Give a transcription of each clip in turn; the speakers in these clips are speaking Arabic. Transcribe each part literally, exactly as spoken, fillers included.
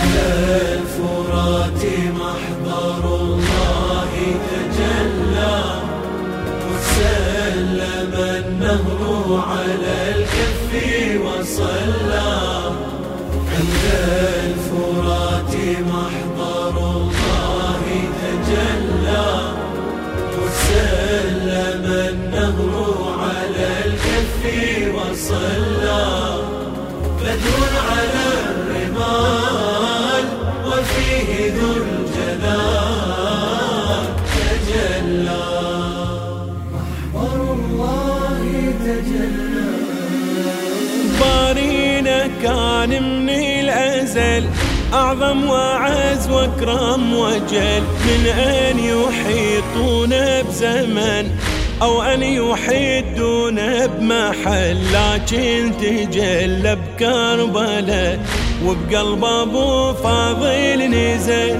عند الفرات محضر الله تجلى، وسلم النهر على الكف وصلى. عند الفرات محضر الله تجلى، وسلم النهر على الكف وصلى. بدر على الرمال وفيه ذو الجلال تجلى، محضر الله تجلى. بارينا كان من الأزل أعظم وأعز وأكرم وجل، من أن يحيطون بزمن أو أن يحدون بمحل، لكن تجلى بكربلاء وبقلب أبو فاضل نزل.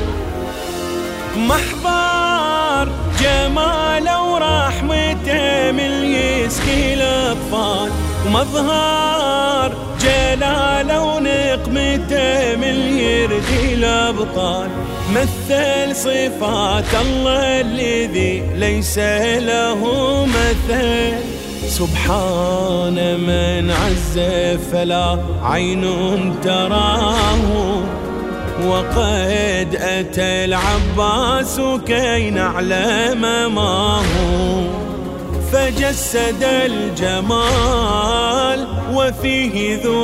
محضر جماله ورحمته من يسقي الأطفال، ومظهر جلاله ونقمته من يردي الأبطال. مثل صفات الله الذي ليس له مثل، سبحان من عز فلا عين تراه. وقد أتى العباس كي نعلم ما هو، فجسد الجمال وفيه ذو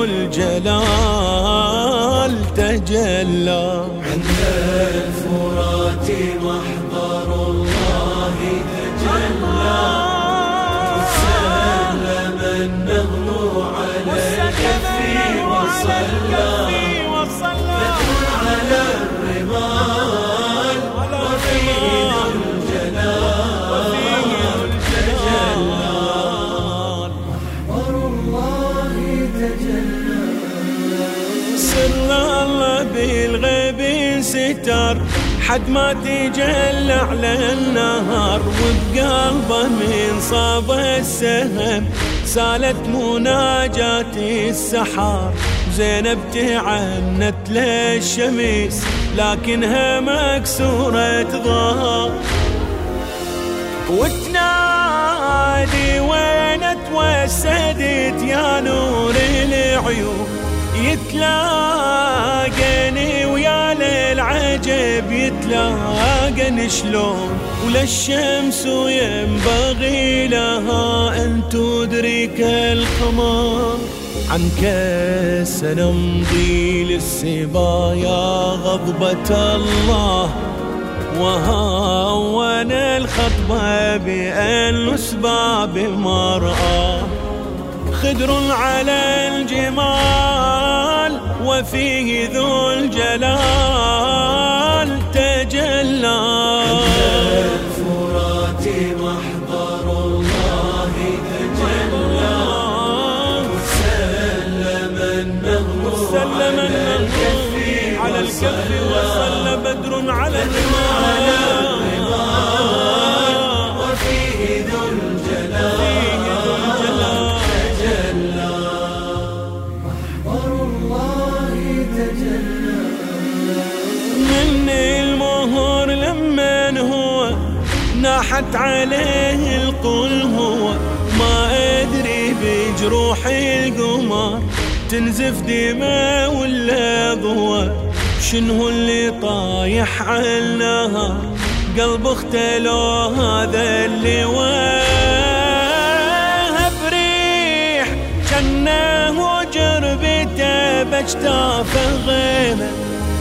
الجلال تجلى. عند الفرات محضر الله تجلى، وسلم النهر على الكف وصلى. بدر على الرمال وفيه ذو الجلال تجلى، محضر الله تجلى. سر الله بالغيب ستر حد ما تجلى على النهار، وبقلبه من صاب السهم سالت مناجات السحار. زينب تعنت للشمس لكنها مكسورة ظهر، وتنادي وين توسدت يا نور العيون، يتلاقني ويا للعجب يتلاقن شلون. وللشمس ينبغي لها أن تدرك القمر، عنك سنمضي للسبايا غضبة الله. وهون الخطبة بأن نسبى بمرأة، خدر على الجمال وفيه ذو الجلال تجلى. عند الفرات محضر الله تجلى، وسلم النهر على الكف وصلى. بدر على الرمال وفيه ذو الجلال تجلى، محضر الله تجلى. من المهر لمن هو ناحت عليه القل، هو ما أدري بجروح القمر تنزف دماء ولا ضوى. شنو اللي طايح على النهر قلب اختلو هذا اللي واه بريح، جنه وجربته بجتافه غيمه،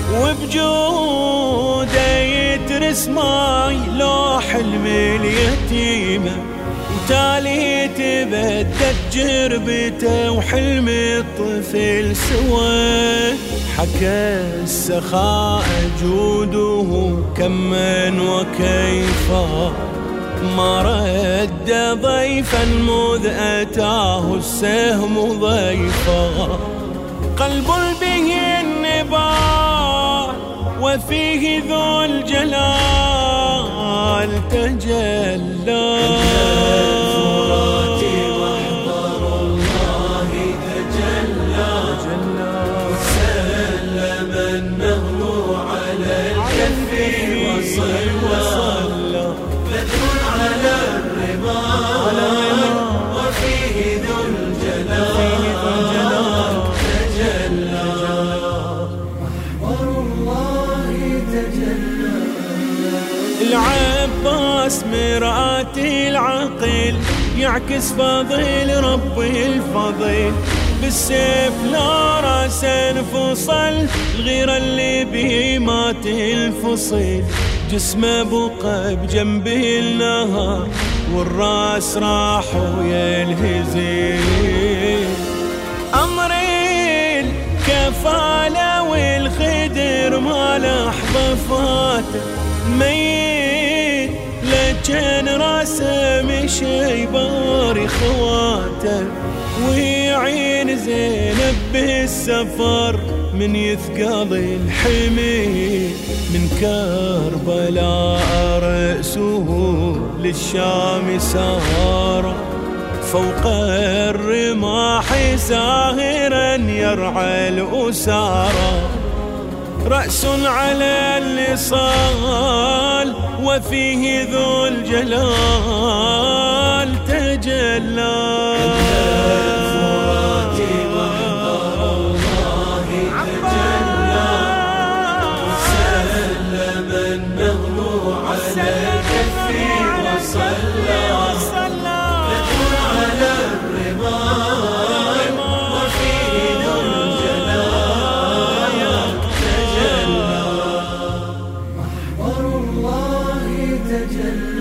وبجوده يترس ماي لو حلم اليتيمه. وتالي تبدت جربته وحلم الطفل سواه، حكى السخاء جوده كما وكيفا، ما رد ضيفا مذ أتاه السهم ضيفا. قلب به النبال وفيه ذو الجلال تجلى. من وصلى بدر على الرمال وفيه ذو الجلال تجلى محور الله تجلى. العباس مرآة العقل يعكس فضيل ربي الفضيل، بالسيف لا راس انفصل الغيرة اللي بيه مات الفصيل، جسمه بقى بجنبه النهار والراس راح ويا الهزيل. أمر الكفالة والخدر ما لحظة فاته ميت لجن راسه مشي باري خواته، ويعين زينب بالسفر من يثقل الحمي من كربلاء رأسه للشام سار فوق الرماح ساهرا يرعى الأسارى، رأس على اللصال وفيه ذو الجلال تجلى. تجلى